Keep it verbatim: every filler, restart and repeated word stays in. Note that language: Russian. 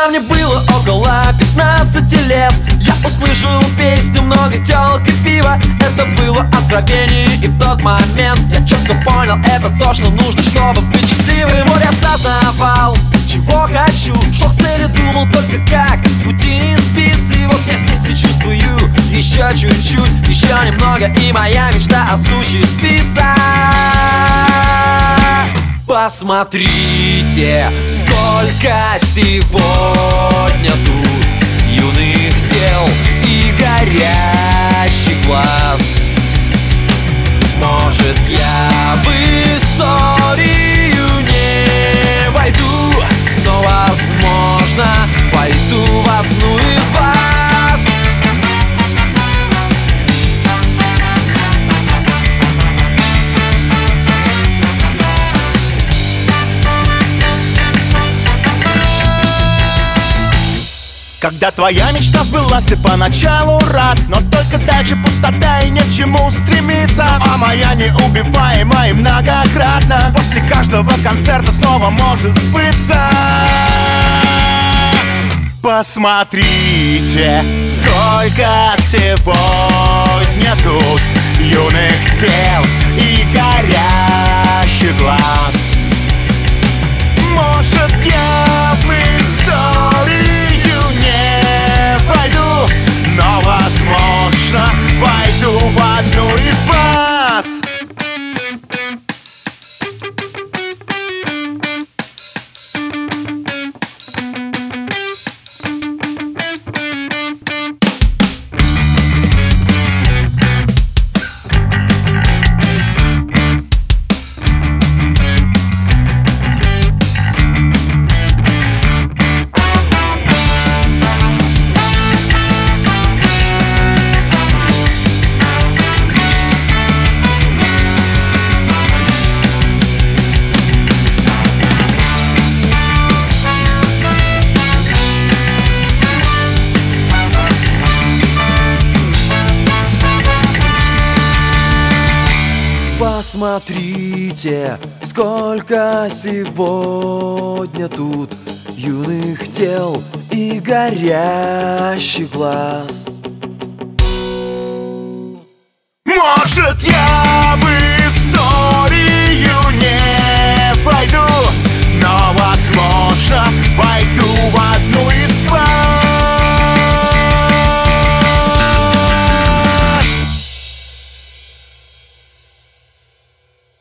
Когда мне было около пятнадцати лет, я услышал песню «Много тёлок и пива». Это было откровение, и в тот момент я четко понял, это то, что нужно, чтобы быть счастливым. Вот я осознавал, чего хочу, шел к цели, думал только как с пути не сбиться. И вот я здесь и чувствую еще чуть-чуть, еще немного, и моя мечта осуществится. Посмотрите, сколько сегодня тут юных тел и горящих глаз. Может, я в историю не войду, но, возможно, пойду в одну из вас. Когда твоя мечта сбылась, ты поначалу рад, но только дальше пустота и нет к чему стремиться. А моя неубиваемая многократно после каждого концерта снова может сбыться. Посмотрите, сколько сегодня тут юных тел и горящих глаз. Может, я в историю не войду, но, возможно, войду в одну из вас. Посмотрите, сколько сегодня тут юных тел и горящих глаз. Может, я бы